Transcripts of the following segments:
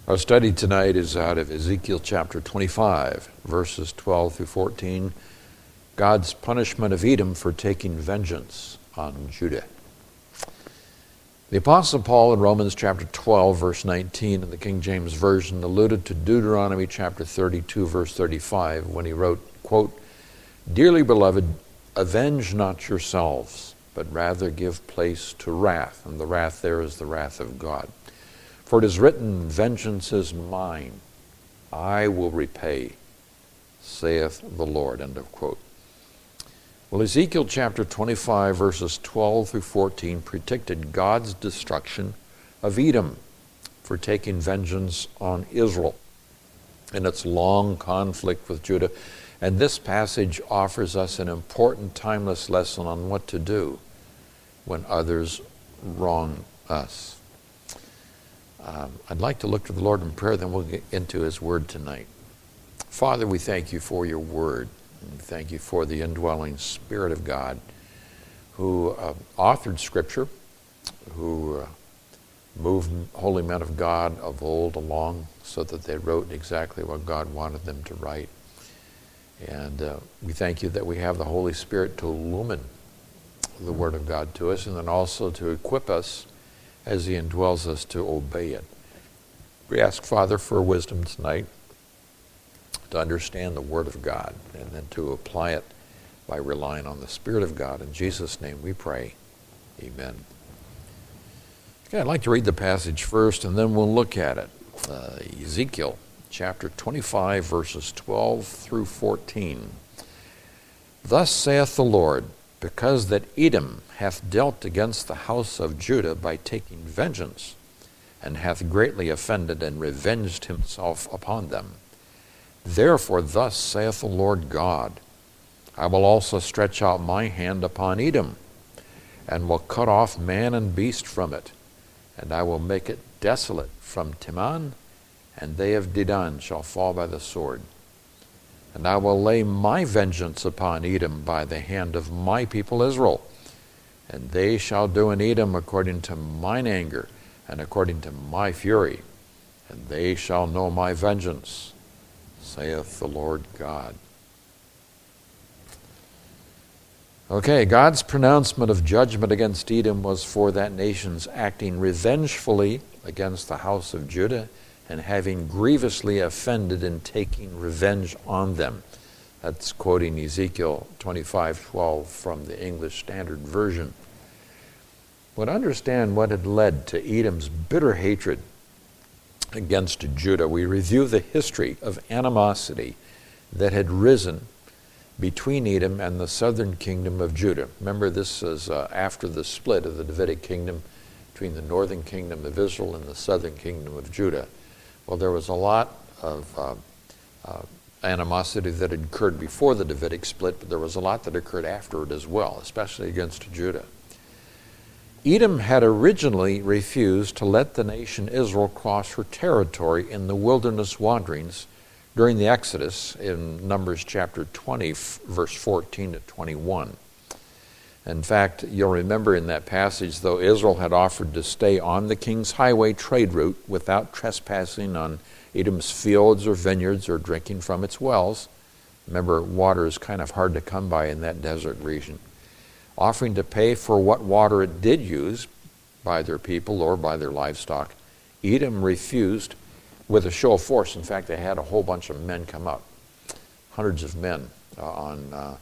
Our study tonight is out of Ezekiel chapter 25, verses 12 through 14, God's punishment of Edom for taking vengeance on Judah. The Apostle Paul in Romans chapter 12, verse 19 in the King James Version alluded to Deuteronomy chapter 32, verse 35 when he wrote, quote, "Dearly beloved, avenge not yourselves, but rather give place to wrath." And the wrath there is the wrath of God. "For it is written, vengeance is mine, I will repay, saith the Lord." End of quote. Well, Ezekiel chapter 25, verses 12 through 14 predicted God's destruction of Edom for taking vengeance on Israel in its long conflict with Judah. And this passage offers us an important, timeless lesson on what to do when others wrong us. I'd like to look to the Lord in prayer, then we'll get into His Word tonight. Father, we thank You for Your Word. And thank You for the indwelling Spirit of God who authored Scripture, who moved holy men of God of old along so that they wrote exactly what God wanted them to write. And we thank You that we have the Holy Spirit to illumine the Word of God to us and then also to equip us as He indwells us to obey it. We ask, Father, for wisdom tonight to understand the Word of God and then to apply it by relying on the Spirit of God. In Jesus' name we pray. Amen. Okay, I'd like to read the passage first and then we'll look at it. Ezekiel chapter 25, verses 12 through 14. "Thus saith the Lord, because that Edom hath dealt against the house of Judah by taking vengeance, and hath greatly offended and revenged himself upon them. Therefore thus saith the Lord God, I will also stretch out my hand upon Edom, and will cut off man and beast from it, and I will make it desolate from Teman, and they of Dedan shall fall by the sword. And I will lay my vengeance upon Edom by the hand of my people Israel, and they shall do in Edom according to mine anger and according to my fury, and they shall know my vengeance, saith the Lord God." Okay, God's pronouncement of judgment against Edom was for that nation's acting revengefully against the house of Judah and having grievously offended in taking revenge on them. That's quoting Ezekiel 25:12 from the English Standard Version. But understand what had led to Edom's bitter hatred against Judah. We review the history of animosity that had risen between Edom and the southern kingdom of Judah. Remember, this is after the split of the Davidic kingdom between the northern kingdom of Israel and the southern kingdom of Judah. Well, there was a lot of animosity that had occurred before the Davidic split, but there was a lot that occurred after it as well, especially against Judah. Edom had originally refused to let the nation Israel cross her territory in the wilderness wanderings during the Exodus in Numbers chapter 20, verse 14 to 21. In fact, you'll remember in that passage, though Israel had offered to stay on the king's highway trade route without trespassing on Edom's fields or vineyards or drinking from its wells. Remember, water is kind of hard to come by in that desert region. Offering to pay for what water it did use by their people or by their livestock, Edom refused with a show of force. In fact, they had a whole bunch of men come up, hundreds of men on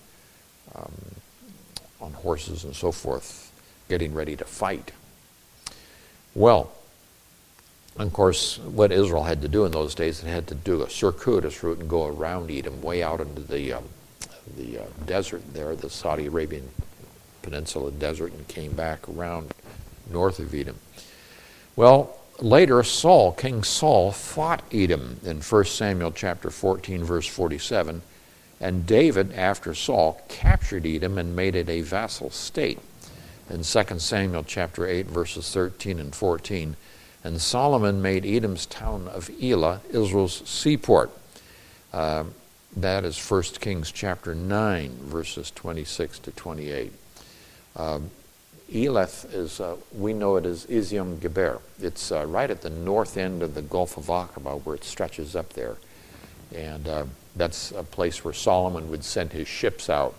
horses and so forth, getting ready to fight. Well, of course, what Israel had to do in those days, it had to do a circuitous route and go around Edom, way out into the desert there, the Saudi Arabian Peninsula desert, and came back around north of Edom. Well, later Saul, King Saul, fought Edom in 1 Samuel chapter 14, verse 47, and David, after Saul, captured Edom and made it a vassal state in 2 Samuel chapter 8, verses 13 and 14. And Solomon made Edom's town of Elah Israel's seaport. That is 1 Kings chapter 9, verses 26 to 28. Eleph is, we know it as Ezion Geber. It's right at the north end of the Gulf of Aqaba where it stretches up there. And that's a place where Solomon would send his ships out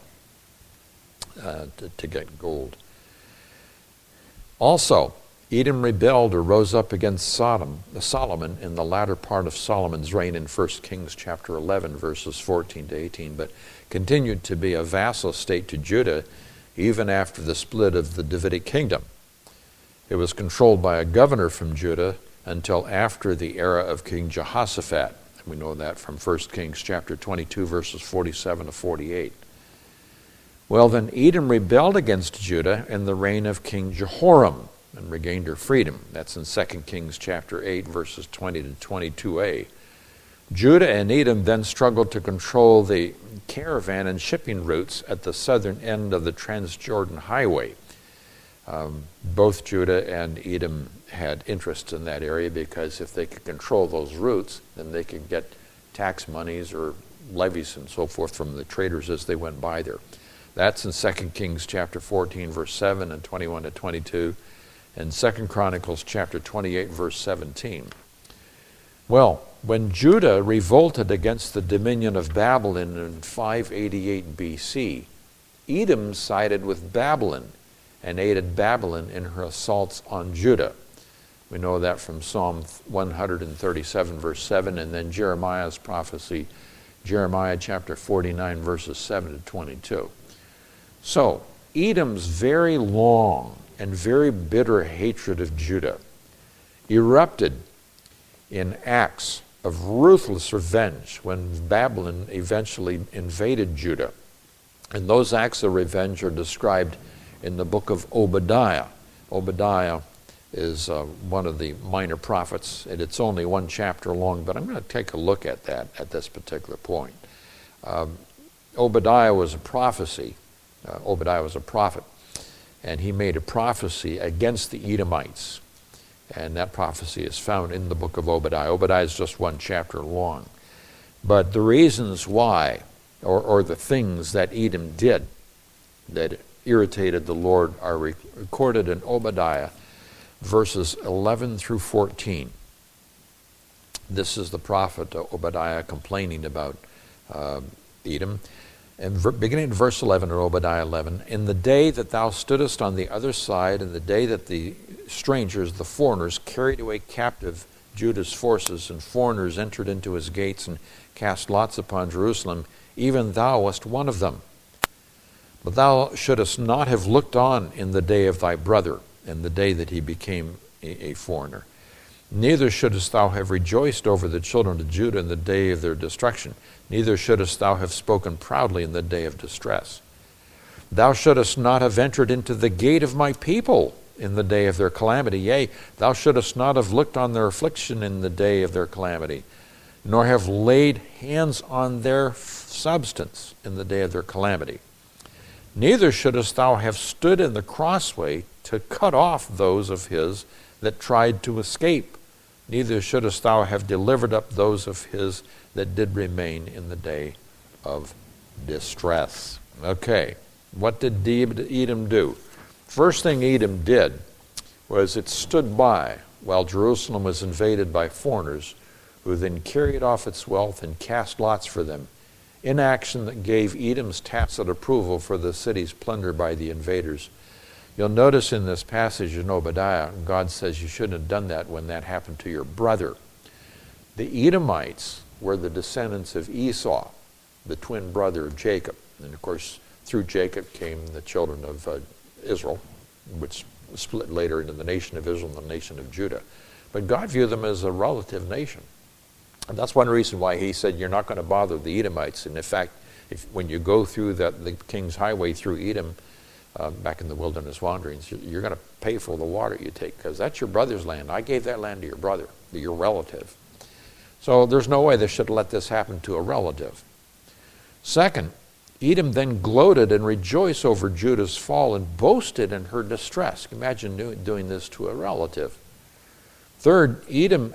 to get gold. Also, Edom rebelled or rose up against Solomon in the latter part of Solomon's reign in 1 Kings chapter 11, verses 14 to 18, but continued to be a vassal state to Judah even after the split of the Davidic kingdom. It was controlled by a governor from Judah until after the era of King Jehoshaphat. We know that from 1 Kings chapter 22, verses 47 to 48. Well, then Edom rebelled against Judah in the reign of King Jehoram and regained her freedom. That's in 2 Kings chapter 8, verses 20 to 22a. Judah and Edom then struggled to control the caravan and shipping routes at the southern end of the Transjordan Highway. Both Judah and Edom had interests in that area because if they could control those routes, then they could get tax monies or levies and so forth from the traders as they went by there. That's in 2 Kings chapter 14, verse 7 and 21 to 22, and 2 Chronicles chapter 28, verse 17. Well, when Judah revolted against the dominion of Babylon in 588 BC, Edom sided with Babylon and aided Babylon in her assaults on Judah. We know that from Psalm 137, verse 7, and then Jeremiah's prophecy, Jeremiah chapter 49, verses 7 to 22. So, Edom's very long and very bitter hatred of Judah erupted in acts of ruthless revenge when Babylon eventually invaded Judah. And those acts of revenge are described in the book of Obadiah. Obadiah is one of the minor prophets, and it's only one chapter long, but I'm going to take a look at that at this particular point. Obadiah was a prophecy. Obadiah was a prophet, and he made a prophecy against the Edomites. And that prophecy is found in the book of Obadiah. Obadiah is just one chapter long. But the reasons why, or the things that Edom did that irritated the Lord are recorded in Obadiah, verses 11 through 14. This is the prophet Obadiah complaining about Edom. And beginning in verse 11 of Obadiah 11, in the day that thou stoodest on the other side, in the day that the strangers, the foreigners, carried away captive Judah's forces, and foreigners entered into his gates and cast lots upon Jerusalem, even thou wast one of them. But thou shouldest not have looked on in the day of thy brother, in the day that he became a foreigner. Neither shouldest thou have rejoiced over the children of Judah in the day of their destruction. Neither shouldest thou have spoken proudly in the day of distress. Thou shouldest not have entered into the gate of my people in the day of their calamity. Yea, thou shouldest not have looked on their affliction in the day of their calamity, nor have laid hands on their substance in the day of their calamity. Neither shouldest thou have stood in the crossway to cut off those of his that tried to escape. Neither shouldest thou have delivered up those of his that did remain in the day of distress. Okay, what did Edom do? First thing Edom did was it stood by while Jerusalem was invaded by foreigners who then carried off its wealth and cast lots for them, inaction that gave Edom's tacit approval for the city's plunder by the invaders. You'll notice in this passage in Obadiah, God says you shouldn't have done that when that happened to your brother. The Edomites were the descendants of Esau, the twin brother of Jacob. And of course, through Jacob came the children of Israel, which split later into the nation of Israel and the nation of Judah. But God viewed them as a relative nation. And that's one reason why he said you're not going to bother the Edomites. And in fact, when you go through the King's Highway through Edom, back in the wilderness wanderings, you're going to pay for the water you take because that's your brother's land. I gave that land to your brother, your relative. So there's no way they should let this happen to a relative. Second, Edom then gloated and rejoiced over Judah's fall and boasted in her distress. Imagine doing this to a relative. Third, Edom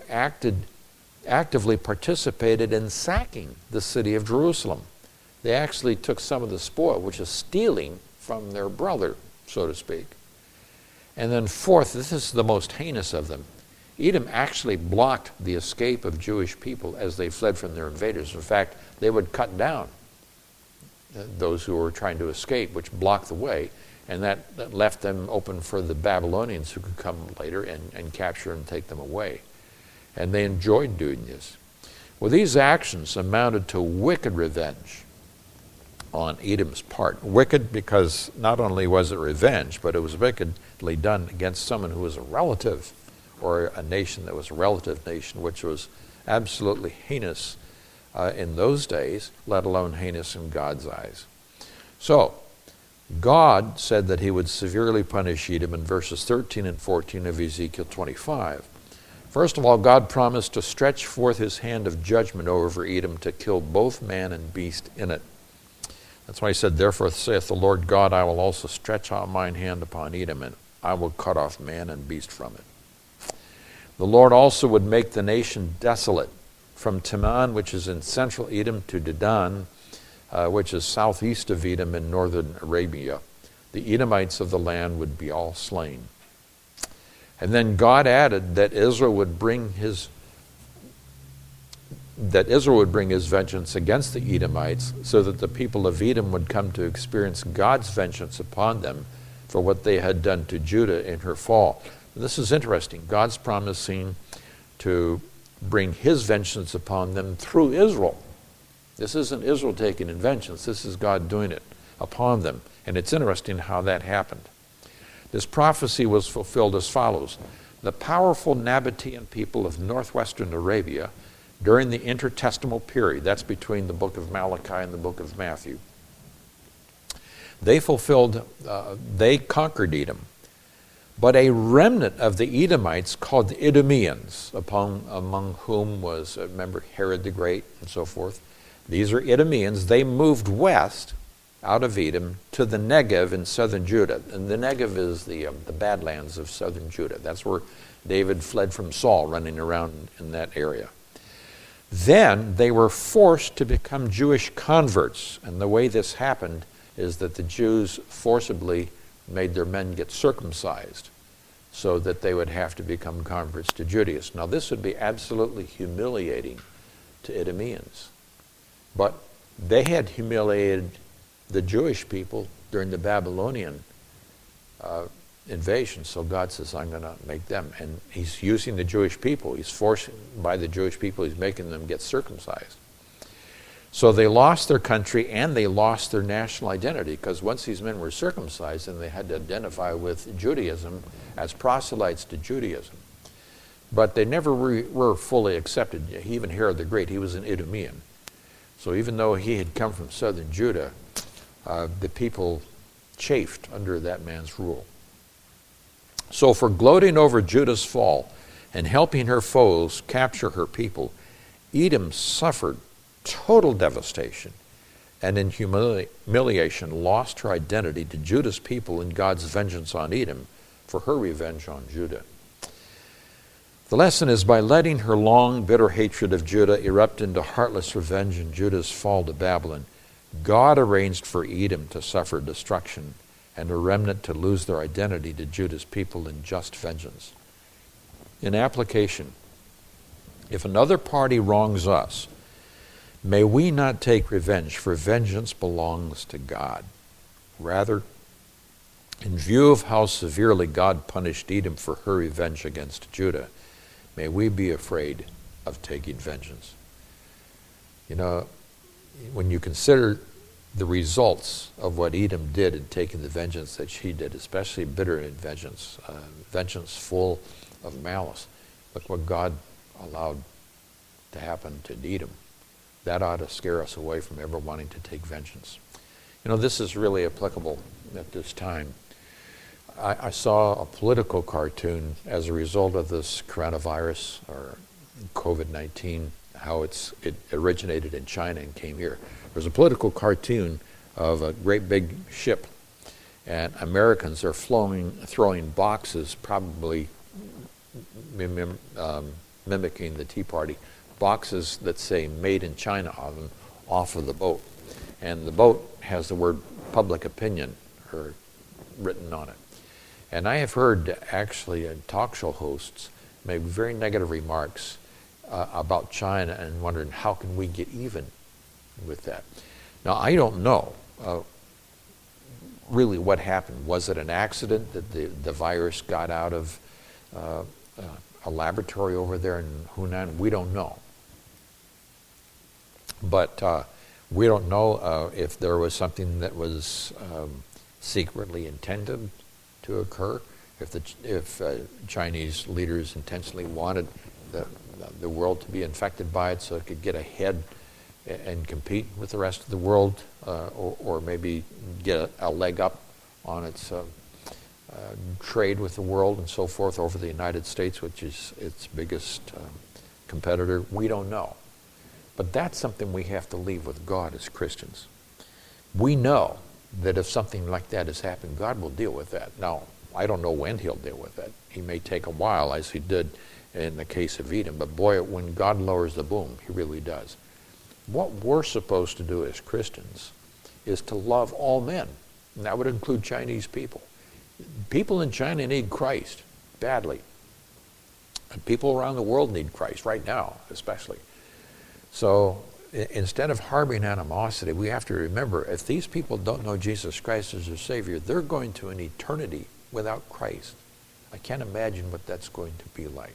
actively participated in sacking the city of Jerusalem. They actually took some of the spoil, which is stealing from their brother, so to speak. And then fourth, this is the most heinous of them. Edom actually blocked the escape of Jewish people as they fled from their invaders. In fact, they would cut down those who were trying to escape, which blocked the way. And that left them open for the Babylonians who could come later and capture and take them away. And they enjoyed doing this. Well, these actions amounted to wicked revenge on Edom's part. Wicked because not only was it revenge, but it was wickedly done against someone who was a relative, or a nation that was a relative nation, which was absolutely heinous in those days, let alone heinous in God's eyes. So, God said that he would severely punish Edom in verses 13 and 14 of Ezekiel 25. First of all, God promised to stretch forth his hand of judgment over Edom to kill both man and beast in it. That's why he said, therefore saith the Lord God, I will also stretch out mine hand upon Edom, and I will cut off man and beast from it. The Lord also would make the nation desolate, from Teman, which is in central Edom, to Dedan, which is southeast of Edom in northern Arabia. The Edomites of the land would be all slain. And then God added that Israel would bring his vengeance against the Edomites, so that the people of Edom would come to experience God's vengeance upon them for what they had done to Judah in her fall. This is interesting. God's promising to bring his vengeance upon them through Israel. This isn't Israel taking vengeance. This is God doing it upon them. And it's interesting how that happened. This prophecy was fulfilled as follows. The powerful Nabatean people of northwestern Arabia during the intertestamental period, that's between the book of Malachi and the book of Matthew, they conquered Edom. But a remnant of the Edomites called the Idumeans, among whom was, remember, Herod the Great and so forth. These are Idumeans. They moved west out of Edom to the Negev in southern Judah. And the Negev is the Badlands of southern Judah. That's where David fled from Saul, running around in that area. Then they were forced to become Jewish converts. And the way this happened is that the Jews forcibly made their men get circumcised so that they would have to become converts to Judaism. Now, this would be absolutely humiliating to Idumeans. But they had humiliated the Jewish people during the Babylonian invasion. So God says, I'm going to make them. And he's using the Jewish people. He's forcing, by the Jewish people, he's making them get circumcised. So they lost their country and they lost their national identity, because once these men were circumcised, then they had to identify with Judaism as proselytes to Judaism. But they never were fully accepted. Even Herod the Great, he was an Idumean. So even though he had come from southern Judah, the people chafed under that man's rule. So for gloating over Judah's fall and helping her foes capture her people, Edom suffered total devastation and in humiliation lost her identity to Judah's people in God's vengeance on Edom for her revenge on Judah. The lesson is, by letting her long, bitter hatred of Judah erupt into heartless revenge in Judah's fall to Babylon, God arranged for Edom to suffer destruction and a remnant to lose their identity to Judah's people in just vengeance. In application, if another party wrongs us, may we not take revenge, for vengeance belongs to God. Rather, in view of how severely God punished Edom for her revenge against Judah, may we be afraid of taking vengeance. You know, when you consider the results of what Edom did in taking the vengeance that she did, especially bitter in vengeance, vengeance full of malice, look what God allowed to happen to Edom. That ought to scare us away from ever wanting to take vengeance. You know, this is really applicable at this time. I saw a political cartoon as a result of this coronavirus, or COVID-19, how it originated in China and came here. There's a political cartoon of a great big ship, and Americans are throwing boxes, probably mimicking the Tea Party, boxes that say "Made in China" on them, off of the boat. And the boat has the word "public opinion" written on it. And I have heard actually talk show hosts make very negative remarks about China and wondering how can we get even with that. Now, I don't know really what happened. Was it an accident that the virus got out of a laboratory over there in Hunan? We don't know. But we don't know if there was something that was secretly intended to occur, if Chinese leaders intentionally wanted the world to be infected by it so it could get ahead and compete with the rest of the world, or maybe get a leg up on its trade with the world and so forth over the United States, which is its biggest competitor. We don't know. But that's something we have to leave with God as Christians. We know that if something like that has happened, God will deal with that. Now, I don't know when he'll deal with that. He may take a while, as he did in the case of Edom, but boy, when God lowers the boom, he really does. What we're supposed to do as Christians is to love all men, and that would include Chinese people. People in China need Christ badly. And people around the world need Christ right now, especially. So instead of harboring animosity, we have to remember, if these people don't know Jesus Christ as their Savior, they're going to an eternity without Christ. I can't imagine what that's going to be like.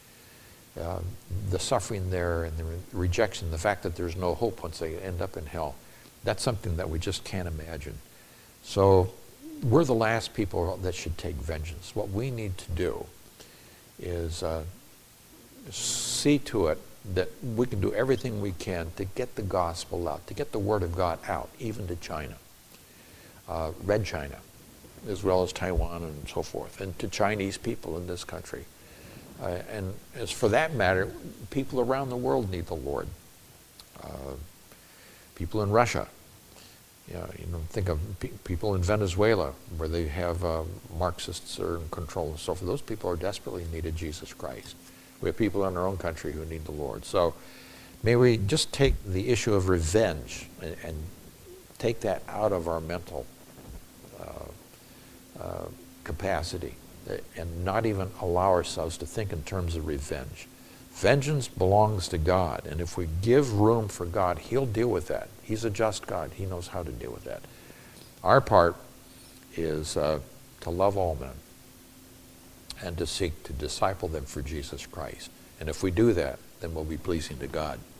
The suffering there and the rejection, the fact that there's no hope once they end up in hell, that's something that we just can't imagine. So we're the last people that should take vengeance. What we need to do is see to it that we can do everything we can to get the gospel out, to get the word of God out, even to China, Red China, as well as Taiwan and so forth, and to Chinese people in this country. And as for that matter, people around the world need the Lord. People in Russia, think of people in Venezuela, where they have Marxists are in control and so forth. Those people are desperately in need of Jesus Christ. We have people in our own country who need the Lord. So may we just take the issue of revenge and take that out of our mental capacity and not even allow ourselves to think in terms of revenge. Vengeance belongs to God, and if we give room for God, he'll deal with that. He's a just God. He knows how to deal with that. Our part is to love all men and to seek to disciple them for Jesus Christ. And if we do that, then we'll be pleasing to God.